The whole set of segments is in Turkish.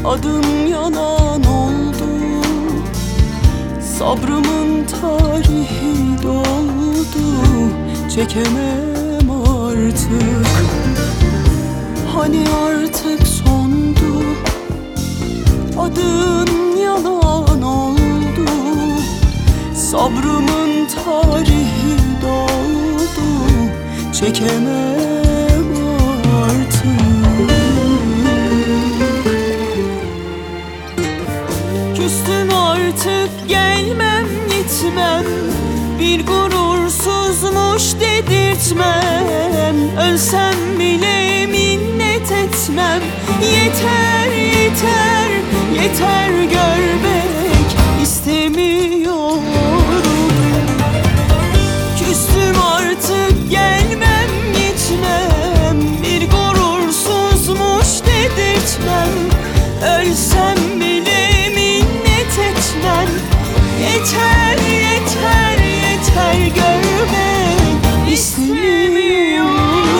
Adım yalan oldu, sabrımın tarihi doldu. Çekemem artık, hani artık sondu. Adın yalan oldu, sabrımın tarihi doldu. Çekemem artık. Küstüm artık, gelmem gitmem, bir gurursuzmuş dedirtmem. Ölsem bile minnet etmem. Yeter yeter yeter, görmek istemiyorum. Küstüm artık, gelmem gitmem, bir gurursuzmuş dedirtmem. Ölsem bile minnet etmem. Yeter yeter yeter, görmek istemiyorum.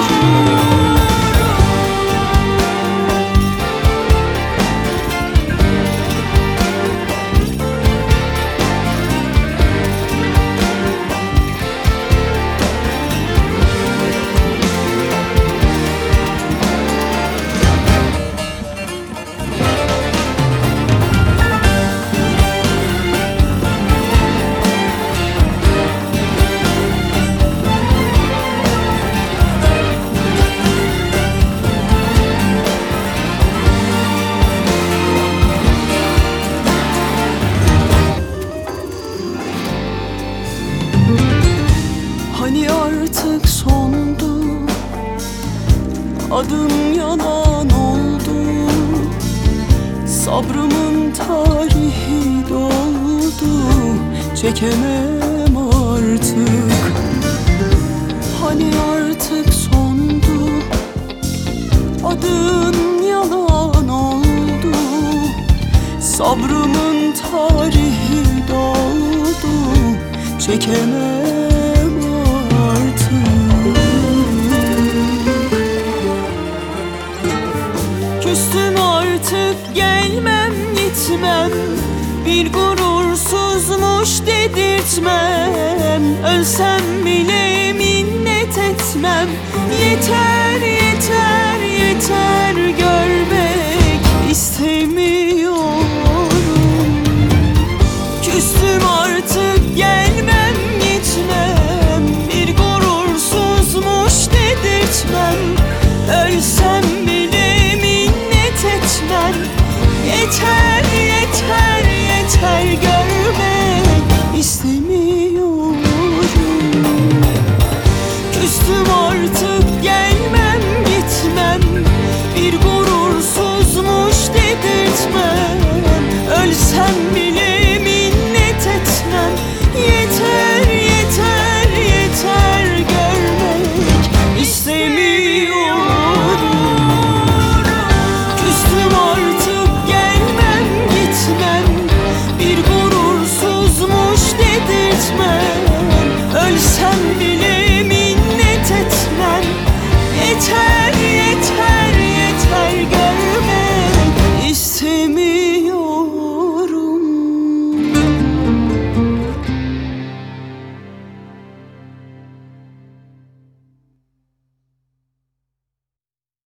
Hani artık sondu, adım yalan oldu. Sabrımın tarihi doldu. Çekemem artık, hani artık sondu. Adın yalan oldu, sabrımın tarihi doldu. Çekemem artık. Küstüm artık, gelmem gitmem, bir gurursuzmuş dedirtmem. Ölsem bile minnet etmem. Yeter yeter yeter, görmek istemiyorum. Küstüm artık, gelmem gitmem, bir gurursuzmuş dedirtmem. Ölsem bile minnet etmem. Yeter yeter yeter, görmek istemiyorum. Küstüm artık, gelmem gitmem, bir gurursuzmuş dedirtmem. Ölsem bile minnet etmem. Yeter yeter yeter, görmek istemiyorum. Küstüm artık, gelmem gitmem, bir gurursuzmuş dedirtmem. Ölsem bile